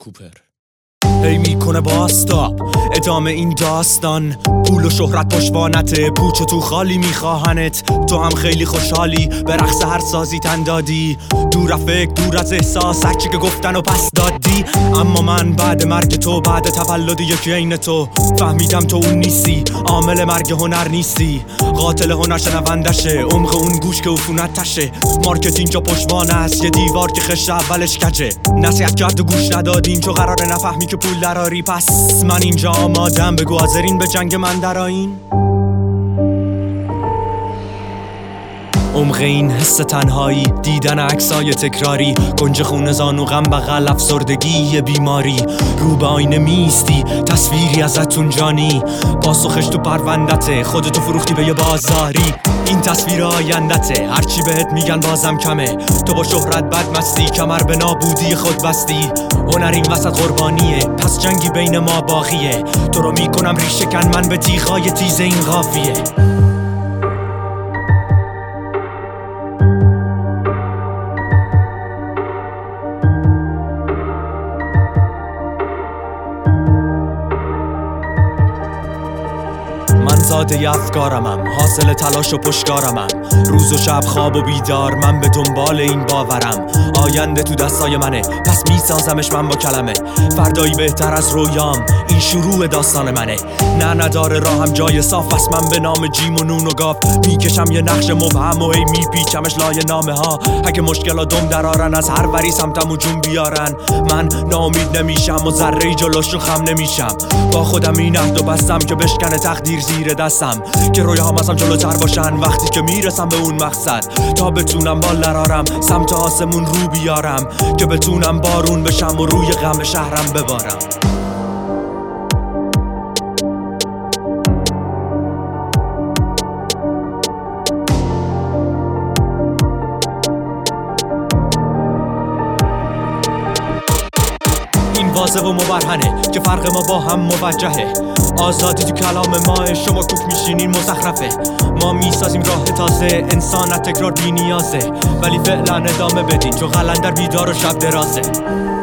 کوپر. هی میکنه باستاب ادامه این داستان، پول و شهرت پشوانته، پوچ و تو خالی میخواهنت. تو هم خیلی خوشحالی به رقص هر سازی تن دادی، دور از فکر دور از احساس هرچی که گفتن و پس دادی. اما من بعد مرگ تو، بعد تولد یکی عین تو، فهمیدم تو اون نیستی، عامل مرگ هنر نیستی. قاتل هنر شنوندشه، عمق اون گوش که عفونت تشه. مارکت اینجا پشوانه است، یه دیوار که خشت اولش کجه. نصیحت کرد و گوش ندادین چون قراره نفهمی که پول دراری. پس من اینجا آمادم، بگو حاضرین به جنگ من درآیین. عمق این حس تنهایی، دیدن عکسای تکراری، گنج خون زانو غم بغل افسردگی یه بیماری. رو به آینه میستی تصویری ازتون جانی، پاسخش تو پروندته، خودتو فروختی به یه بازاری. این تصویر آیندته، هرچی بهت میگن بازم کمه. تو با شهرت بد مستی، کمر به نابودی خود بستی. هنر این وسط قربانیه، پس جنگی بین ما باقیه. تو رو میکنم ریشه کن من به تیغای تیز این قافیه. من زاده افکارمم، حاصل تلاش و پشتکارمم. روز و شب خواب و بیدار من به دنبال این باورم. آینده تو دستای منه، پس میسازمش من با کلمه. فردایی بهتر از رویام، این شروع داستان منه. نه نداره راهم جای صاف است، من به نام جیم و نون و گاف میکشم یه نقش مبهم و هی میپیچمش لای نامه ها. اگه مشکلا دم درارن، از هر وری سمتم و جون بیارن، من ناامید نمیشم و ذره جلوشون خم نمیشم. با خودم این عهدو بستم که بشکنه تقدیر زیر دستم، که رویاهام ازم جلوتر باشن وقتی که میرسم به اون مقصد. تا بتونم بال درارم، سمت آسمون رو بیارم، که بتونم بارون بشم و روی غم شهرم ببارم. این واضح و مبرهنه که فرق ما با هم موجهه. آزادی تو کلام ماه، شما کوک میشینین مزخرفه. ما میسازیم راه تازه، انسانت تکرار بی نیازه. ولی فعلا ادامه بدین چون قلندر بیدار و شب درازه.